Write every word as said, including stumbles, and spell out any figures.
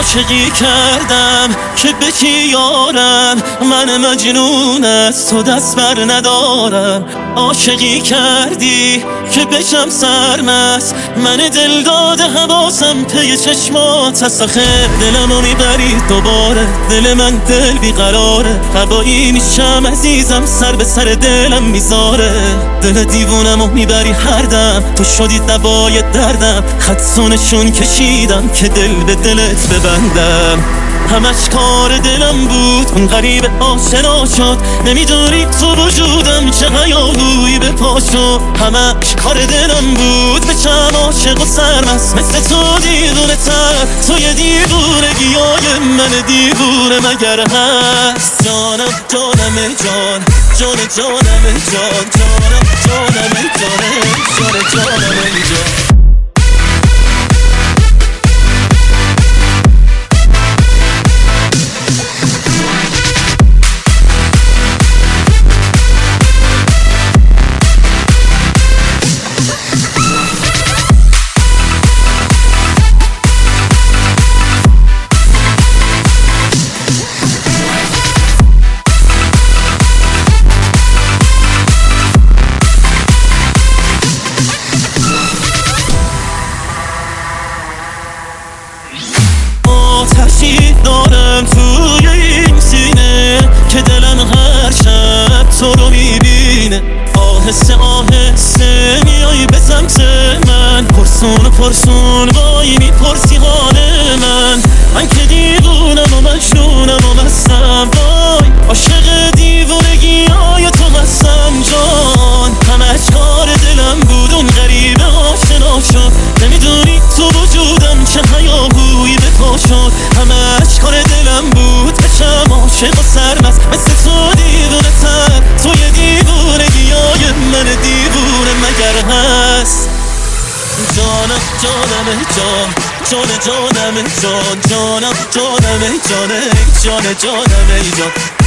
عاشقی کردم که به کی یارم، من مجنون از تو دست بر ندارم. عاشقی کردی که بشم سرمست، من دل داده حواسم پی چشمات هست. آخه دلمو میبری دوباره، دل من دل بیقراره. هوایی میشم عزیزم، سر به سر دلم میذاره. دل دیوونمو میبری هر دم، تو شدی دوای دردم. خدسونشون کشیدم که دل به دلت ببندم. همش کار دلم بود، اون غریب آشنا شد. نمیدونی تو وجودم چه هیاهویی به پا شد. همش کار دلم بود، به چم عاشق و سرمست. مثل تو دیوونه تر، تو یه دیوونگی های من دیوونه مگر هست؟ جانم جانم جان، جان جانم جان، جانم جانم جان، جان جانم جان. آتشی دارم توی این سینه که دلم هر شب تو رو میبینه. آهسته آهسته میای به سمت من، پرسون و پرسون وای میپرسی حال من. من که دیوونم و مجنونم و مستم، وای عاشق دیوونگی های تو هستم جان. همش کار دلم بود، اون غریبه آشنا شد. نمیدونی تو وجودم چه هیاهویی به پا شد. همش کار دلم بود، بشم عاشق و سرمست. مثل تو دیوونه تر، تو یه دیوونگی های من دیوونه مگر هست؟ جانم جانم جان، جان جانم جان، جانم جانم جان، جان جانم جان.